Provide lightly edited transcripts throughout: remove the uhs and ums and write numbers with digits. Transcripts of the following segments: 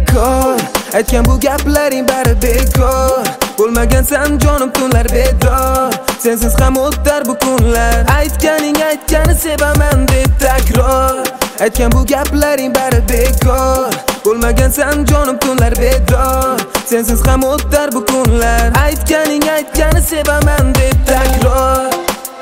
bekor. Aytgan bu gaplaring bari bekor. Bo'lmagansan jonim tunlar bedor. Sensiz ham o'tar bu kunlar. Aytgani sevaman deb takror. Aytgan bu gaplaring bari bekor. Bo'lmagansan jonim tunlar bedor. Sensiz ham o'tar bu kunlar. Aytgani sevaman deb takror.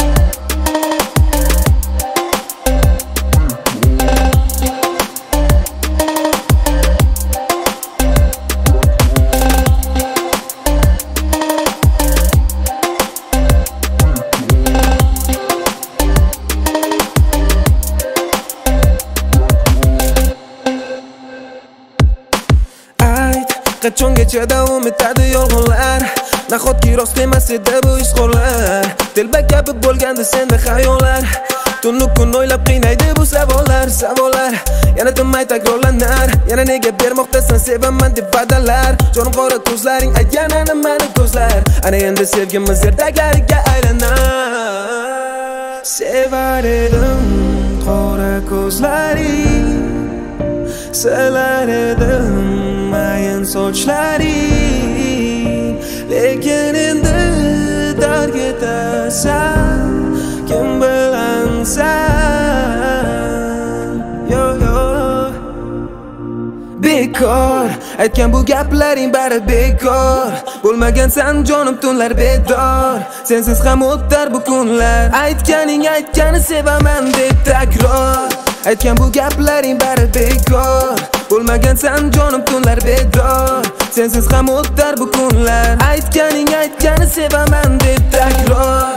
Qachongacha davom etadi yolg'onlar? Nahotki rost emas edi bu izhorlar? Telba kabi bo'lgandi senda xayollar. Tunu kun o'ylab qiynaydi bu savollar. Yana tinmay takrorlanar. Yana nega bermoqdasan sevaman deb va'dalar? Jonim qora ko'zlaring aytgan ana mani ko'zlar. Ana endi sevgimiz ertaklariga aylanar. Sevar edim qora ko'zlaring, silar edim mayin sochlaring. Lekin endi darg etasan, kim bilansan? Yo bekor. Aytgan bu gaplaring bari bekor. Bo'lmagansan jonim tunlar bedor. Sensiz ham o'tar bu kunlar. Aytgani sevaman deb takror. Aytgan bu gaplaring bari bekor. Bo'lmagansan jonim tunlar bedor. Sensiz ham o'tar bu kunlar. Aytgani sevaman deb takror.